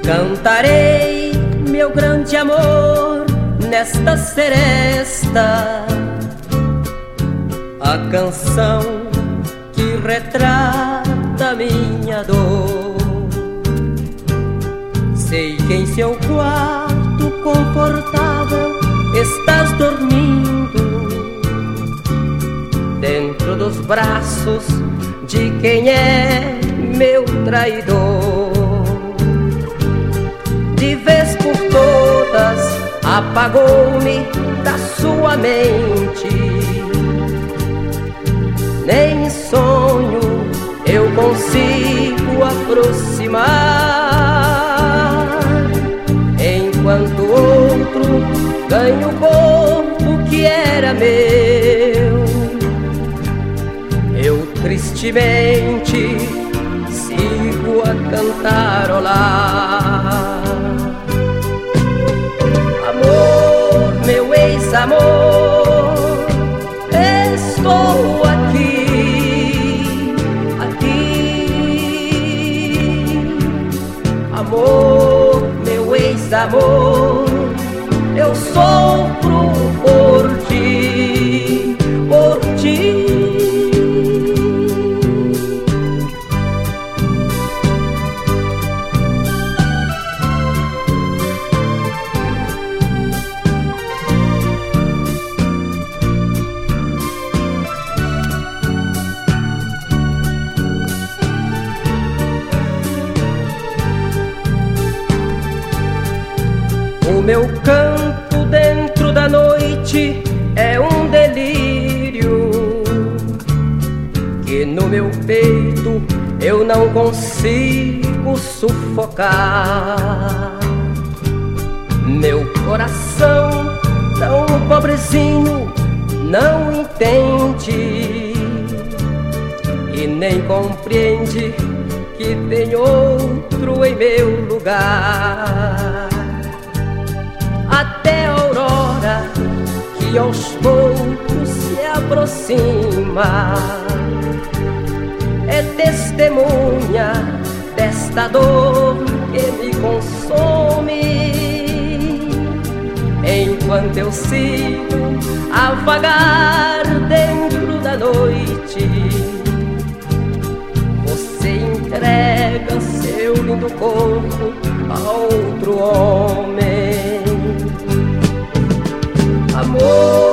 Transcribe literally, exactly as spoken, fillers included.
Cantarei meu grande amor nesta seresta, a canção que retrata minha dor. Sei que em seu quarto confortável estás dormindo, dentro dos braços de quem é meu traidor. De vez por todas apagou-me da sua mente, nem em sonho eu consigo aproximar, enquanto outro ganha o corpo que era meu. Eu tristemente sigo a cantarolar. Amor, meu ex-amor, estou aqui, aqui. Amor, meu ex-amor, eu sofro por ti, por ti. O meu canto dentro da noite é um delírio que no meu peito eu não consigo sufocar. Meu coração tão pobrezinho não entende e nem compreende que tem outro em meu lugar. Até a aurora que aos poucos se aproxima é testemunha desta dor que me consome, enquanto eu sigo a vagar dentro da noite. Você entrega seu lindo corpo a outro homem. Amor,